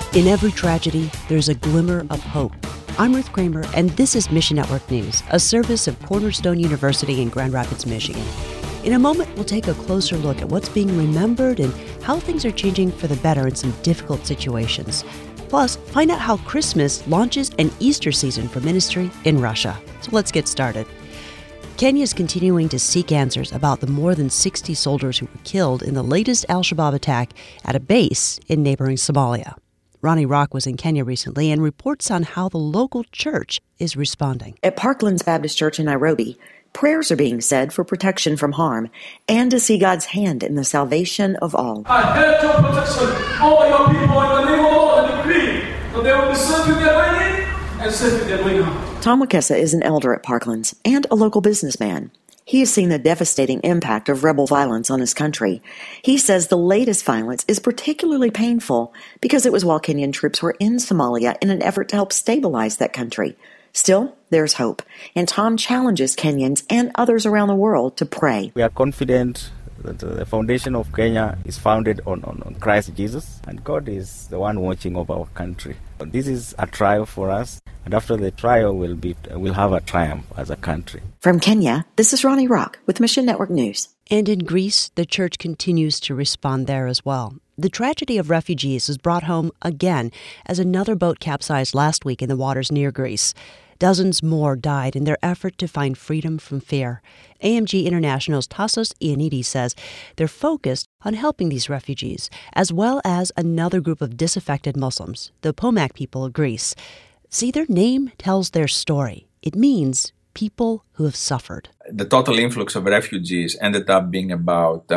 In every tragedy, there's a glimmer of hope. I'm Ruth Kramer, and this is Mission Network News, a service of Cornerstone University in Grand Rapids, Michigan. In a moment, we'll take a closer look at what's being remembered and how things are changing for the better in some difficult situations. Plus, find out how Christmas launches an Easter season for ministry in Russia. So let's get started. Kenya is continuing to seek answers about the more than 60 soldiers who were killed in the latest al-Shabaab attack at a base in neighboring Somalia. Ronnie Rock was in Kenya recently and reports on how the local church is responding. At Parklands Baptist Church in Nairobi, prayers are being said for protection from harm and to see God's hand in the salvation of all. I had your protection over your people in the name of all and decree that they will be safe in their going in and safe in their going out. Tom Wakesa is an elder at Parklands and a local businessman. He has seen the devastating impact of rebel violence on his country. He says the latest violence is particularly painful because it was while Kenyan troops were in Somalia in an effort to help stabilize that country. Still, there's hope, and Tom challenges Kenyans and others around the world to pray. We are confident that the foundation of Kenya is founded on Christ Jesus, and God is the one watching over our country. This is a trial for us, and after the trial, we'll have a triumph as a country. From Kenya, this is Ronnie Rock with Mission Network News. And in Greece, the church continues to respond there as well. The tragedy of refugees was brought home again as another boat capsized last week in the waters near Greece. Dozens more died in their effort to find freedom from fear. AMG International's Tassos Ioannidis says they're focused on helping these refugees, as well as another group of disaffected Muslims, the Pomak people of Greece. See, their name tells their story. It means people who have suffered. The total influx of refugees ended up being about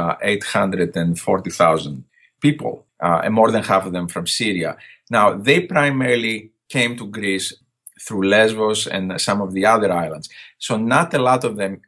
840,000 people, and more than half of them from Syria. Now, they primarily came to Greece through Lesbos and some of the other islands. So not a lot of them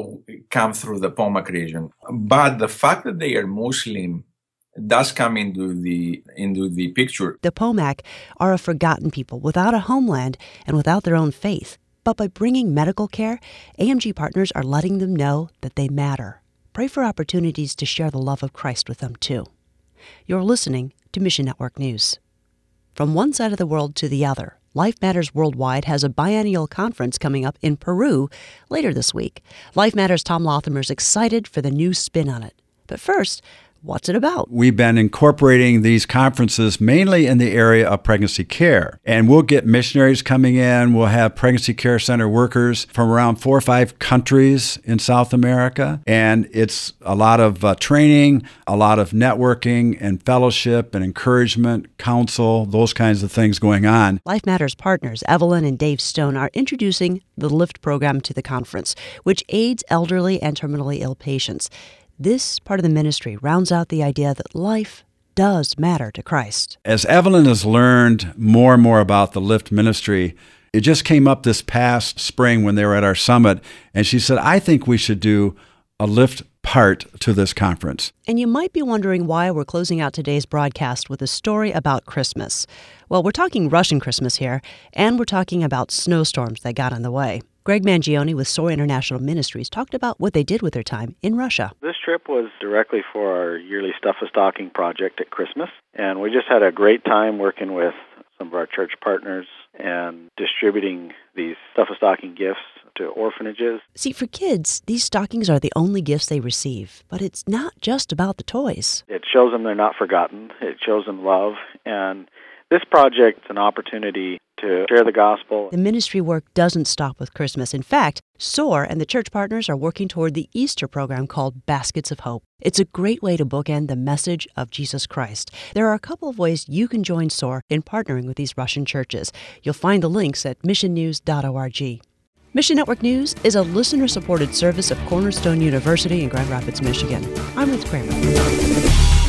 come through the Pomak region. But the fact that they are Muslim does come into the picture. The Pomak are a forgotten people without a homeland and without their own faith. But by bringing medical care, AMG partners are letting them know that they matter. Pray for opportunities to share the love of Christ with them, too. You're listening to Mission Network News. From one side of the world to the other, Life Matters Worldwide has a biennial conference coming up in Peru later this week. Life Matters' Tom Lothamer's excited for the new spin on it. But first, what's it about? We've been incorporating these conferences mainly in the area of pregnancy care. And we'll get missionaries coming in. We'll have pregnancy care center workers from around 4 or 5 countries in South America. And it's a lot of training, a lot of networking and fellowship and encouragement, counsel, those kinds of things going on. Life Matters partners Evelyn and Dave Stone are introducing the LIFT program to the conference, which aids elderly and terminally ill patients. This part of the ministry rounds out the idea that life does matter to Christ. As Evelyn has learned more and more about the LIFT ministry, it just came up this past spring when they were at our summit, and she said, I think we should do a LIFT part to this conference. And you might be wondering why we're closing out today's broadcast with a story about Christmas. Well, we're talking Russian Christmas here, and we're talking about snowstorms that got in the way. Greg Mangione with SOAR International Ministries talked about what they did with their time in Russia. This trip was directly for our yearly Stuff a Stocking project at Christmas, and we just had a great time working with some of our church partners and distributing these Stuff a Stocking gifts to orphanages. See, for kids, these stockings are the only gifts they receive, but it's not just about the toys. It shows them they're not forgotten. It shows them love, and this project's an opportunity to share the gospel. The ministry work doesn't stop with Christmas. In fact, SOAR and the church partners are working toward the Easter program called Baskets of Hope. It's a great way to bookend the message of Jesus Christ. There are a couple of ways you can join SOAR in partnering with these Russian churches. You'll find the links at missionnews.org. Mission Network News is a listener-supported service of Cornerstone University in Grand Rapids, Michigan. I'm Ruth Kramer.